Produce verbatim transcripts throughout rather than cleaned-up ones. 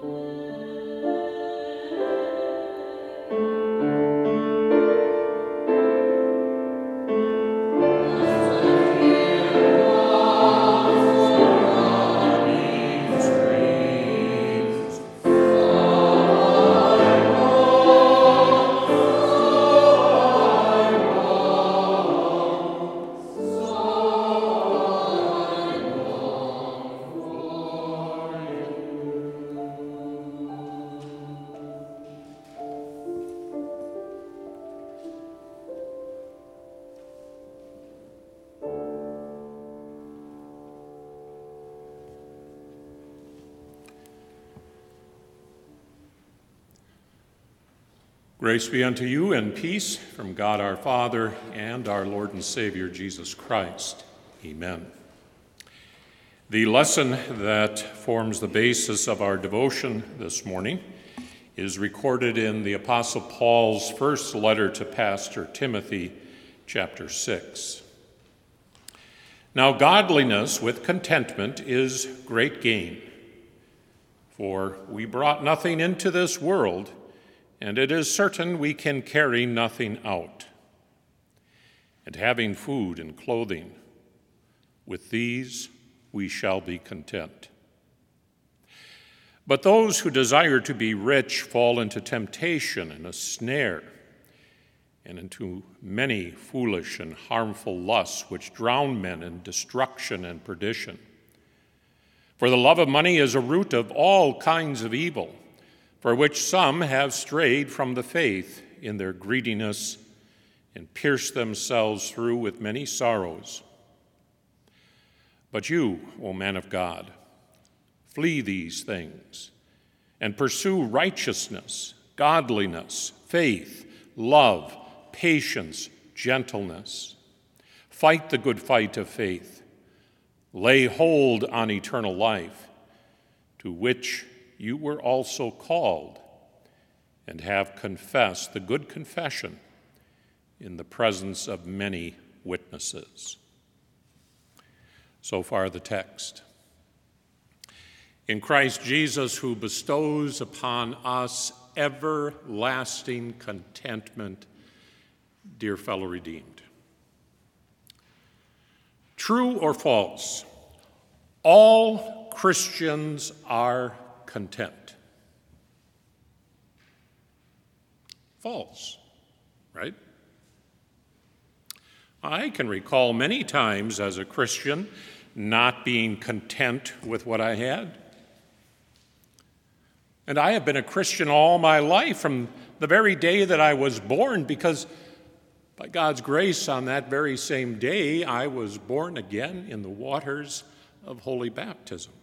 Grace be unto you and peace from God our Father and our Lord and Savior Jesus Christ. Amen. The lesson that forms the basis of our devotion this morning is recorded in the Apostle Paul's first letter to Pastor Timothy, chapter six. Now, godliness with contentment is great gain, for we brought nothing into this world, and it is certain we can carry nothing out. And having food and clothing, with these we shall be content. But those who desire to be rich fall into temptation and a snare, and into many foolish and harmful lusts which drown men in destruction and perdition. For the love of money is a root of all kinds of evil, for which some have strayed from the faith in their greediness and pierced themselves through with many sorrows. But you, O man of God, flee these things and pursue righteousness, godliness, faith, love, patience, gentleness. Fight the good fight of faith. Lay hold on eternal life, to which you were also called, and have confessed the good confession in the presence of many witnesses. So far the text. In Christ Jesus, who bestows upon us everlasting contentment, dear fellow redeemed. True or false, all Christians are content. False, right? I can recall many times as a Christian not being content with what I had. And I have been a Christian all my life from the very day that I was born, because by God's grace on that very same day, I was born again in the waters of holy baptism.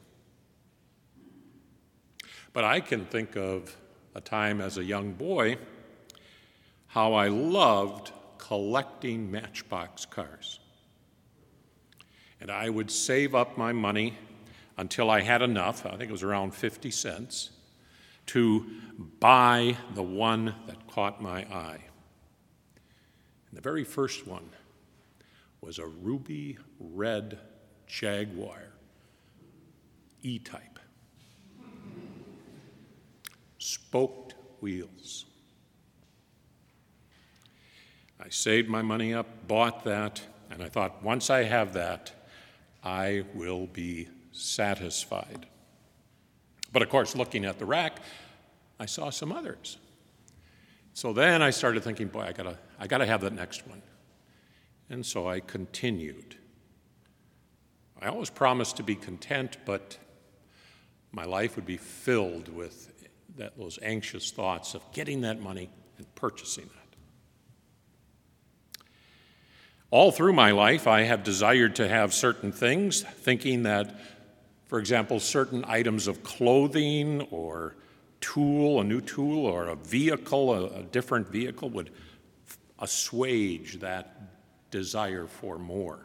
But I can think of a time as a young boy how I loved collecting Matchbox cars. And I would save up my money until I had enough, I think it was around fifty cents, to buy the one that caught my eye. And the very first one was a ruby red Jaguar E-Type. Spoked wheels. I saved my money up, bought that, and I thought, once I have that, I will be satisfied. But of course, looking at the rack, I saw some others. So then I started thinking, boy, I gotta, I gotta have that next one. And so I continued. I always promised to be content, but my life would be filled with that, those anxious thoughts of getting that money and purchasing that. All through my life, I have desired to have certain things, thinking that, for example, certain items of clothing or tool, a new tool, or a vehicle, a, a different vehicle would assuage that desire for more.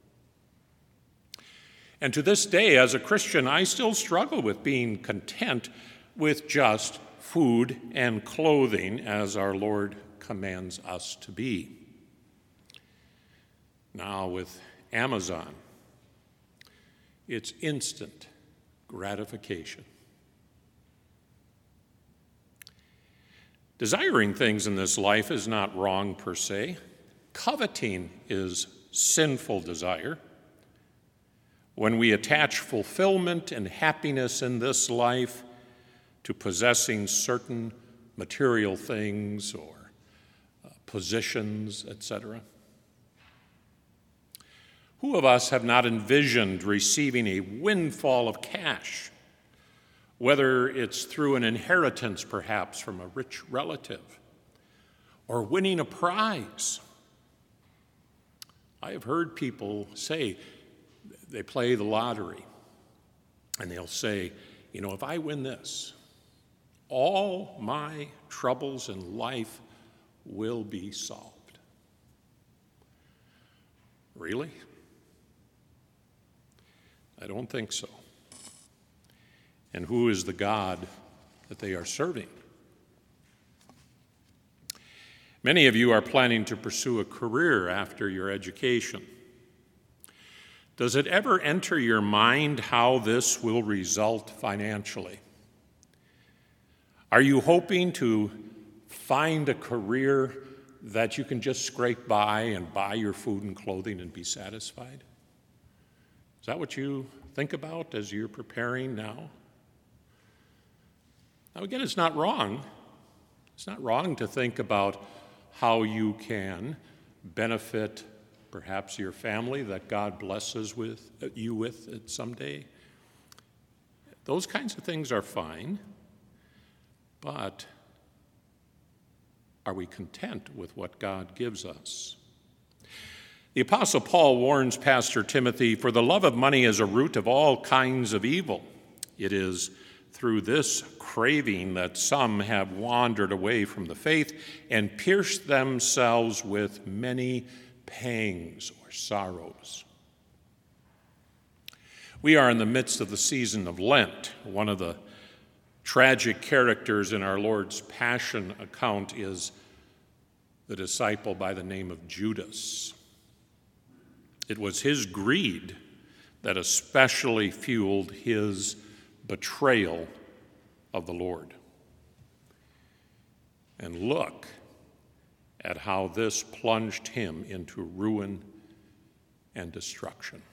And to this day, as a Christian, I still struggle with being content with just food and clothing as our Lord commands us to be. Now with Amazon, it's instant gratification. Desiring things in this life is not wrong per se. Coveting is sinful desire. When we attach fulfillment and happiness in this life to possessing certain material things or uh, positions, et cetera. Who of us have not envisioned receiving a windfall of cash, whether it's through an inheritance perhaps from a rich relative, or winning a prize? I have heard people say, they play the lottery, and they'll say, you know, if I win this, all my troubles in life will be solved. Really? I don't think so. And who is the God that they are serving? Many of you are planning to pursue a career after your education. Does it ever enter your mind how this will result financially? Are you hoping to find a career that you can just scrape by and buy your food and clothing and be satisfied? Is that what you think about as you're preparing now? Now, again, it's not wrong. It's not wrong to think about how you can benefit perhaps your family that God blesses with you with it someday. Those kinds of things are fine, but are we content with what God gives us? The Apostle Paul warns Pastor Timothy, "For the love of money is a root of all kinds of evil. It is through this craving that some have wandered away from the faith and pierced themselves with many pangs or sorrows." We are in the midst of the season of Lent. One of the tragic characters in our Lord's Passion account is the disciple by the name of Judas. It was his greed that especially fueled his betrayal of the Lord. And look at how this plunged him into ruin and destruction.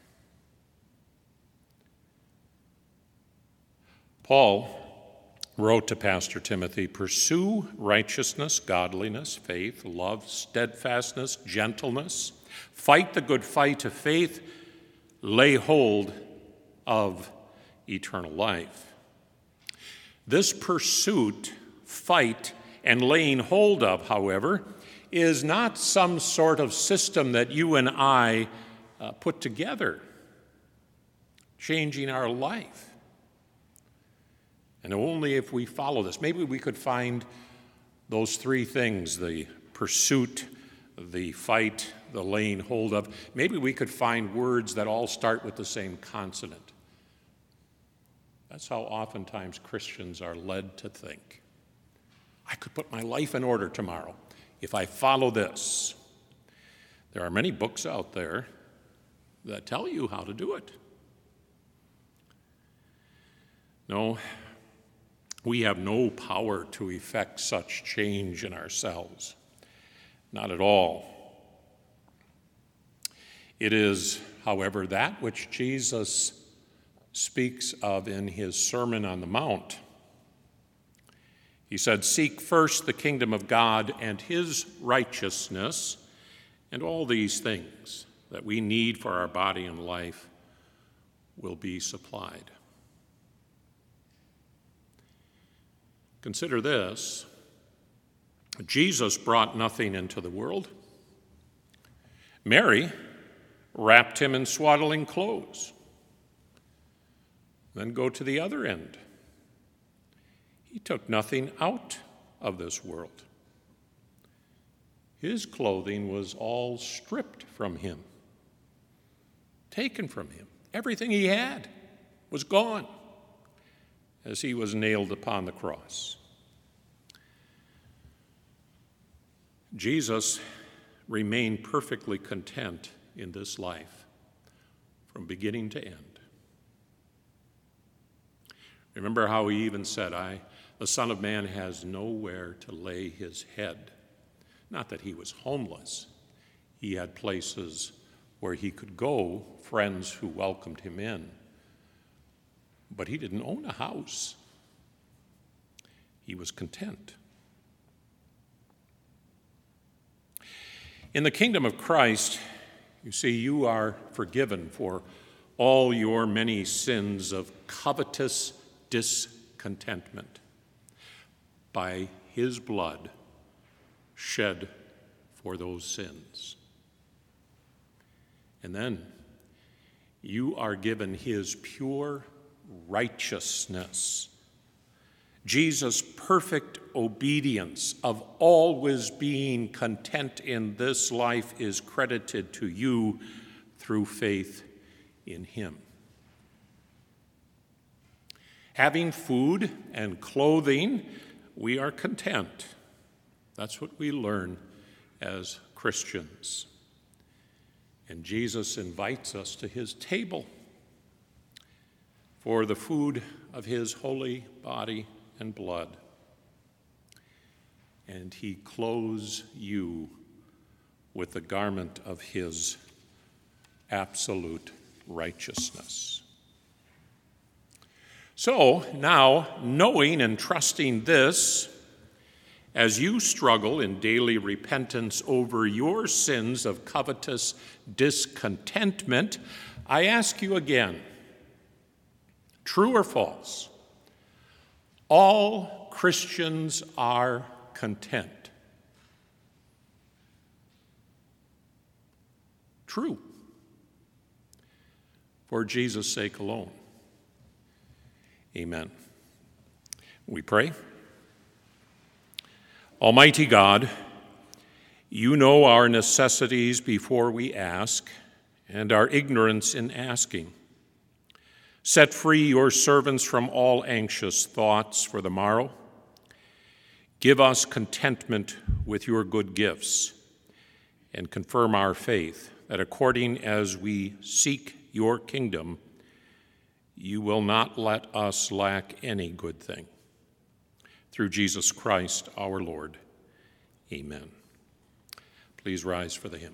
Paul wrote to Pastor Timothy, "Pursue righteousness, godliness, faith, love, steadfastness, gentleness. Fight the good fight of faith. Lay hold of eternal life." This pursuit, fight, and laying hold of, however, is not some sort of system that you and I uh, put together, changing our life. And only if we follow this, maybe we could find those three things, the pursuit, the fight, the laying hold of, maybe we could find words that all start with the same consonant. That's how oftentimes Christians are led to think. I could put my life in order tomorrow if I follow this. There are many books out there that tell you how to do it. No, we have no power to effect such change in ourselves. Not at all. It is, however, that which Jesus speaks of in his Sermon on the Mount. He said, "Seek first the kingdom of God and his righteousness, and all these things that we need for our body and life will be supplied." Consider this. Jesus brought nothing into the world. Mary wrapped him in swaddling clothes. Then go to the other end. He took nothing out of this world. His clothing was all stripped from him, taken from him. Everything he had was gone as he was nailed upon the cross. Jesus remained perfectly content in this life from beginning to end. Remember how he even said, I, the Son of Man has nowhere to lay his head. Not that he was homeless. He had places where he could go, friends who welcomed him in. But he didn't own a house. He was content. In the kingdom of Christ, you see, you are forgiven for all your many sins of covetous discontentment by his blood shed for those sins. And then you are given his pure righteousness. Jesus' perfect obedience of always being content in this life is credited to you through faith in him. Having food and clothing, we are content. That's what we learn as Christians. And Jesus invites us to his table for the food of his holy body and blood. And he clothes you with the garment of his absolute righteousness. So now, knowing and trusting this, as you struggle in daily repentance over your sins of covetous discontentment, I ask you again, true or false? All Christians are content. True. For Jesus' sake alone. Amen. We pray. Almighty God, you know our necessities before we ask, and our ignorance in asking. Set free your servants from all anxious thoughts for the morrow. Give us contentment with your good gifts, and confirm our faith that according as we seek your kingdom, you will not let us lack any good thing. Through Jesus Christ our Lord. Amen. Please rise for the hymn.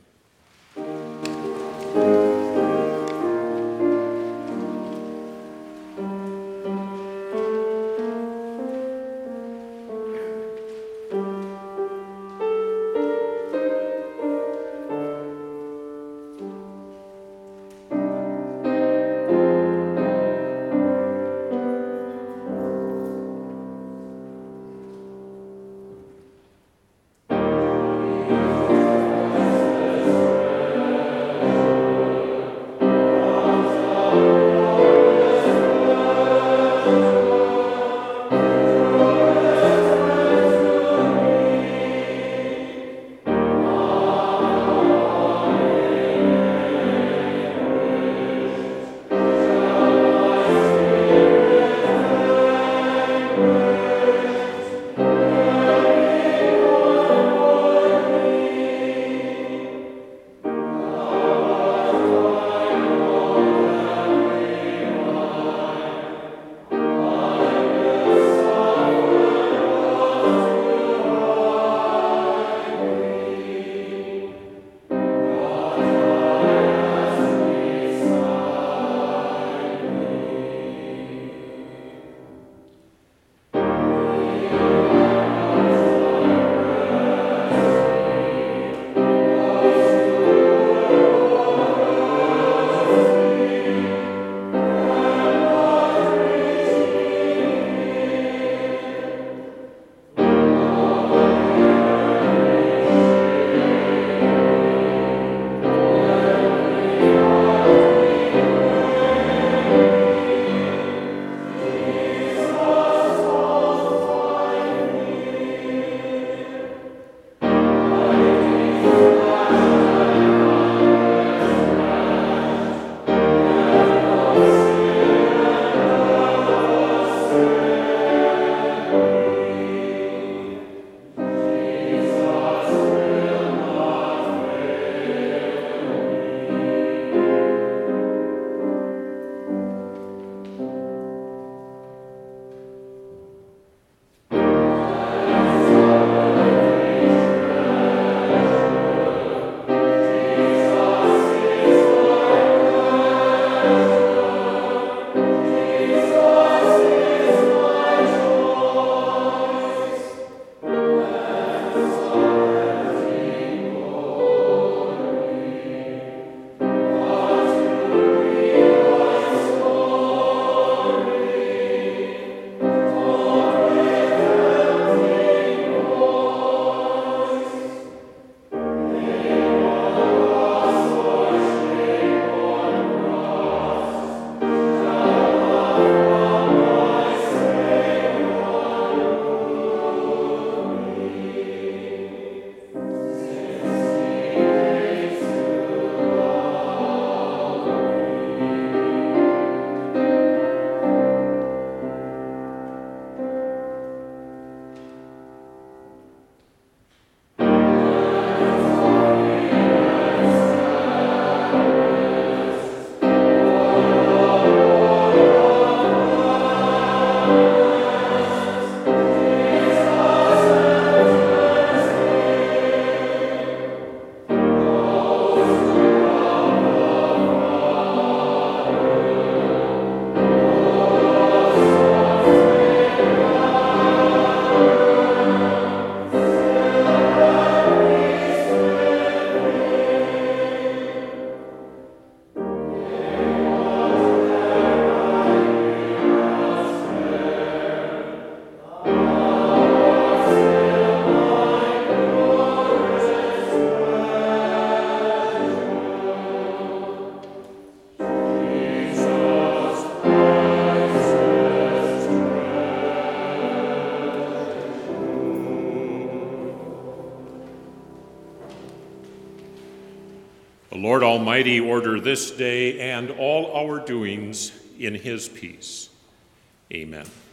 The Lord Almighty order this day and all our doings in his peace. Amen.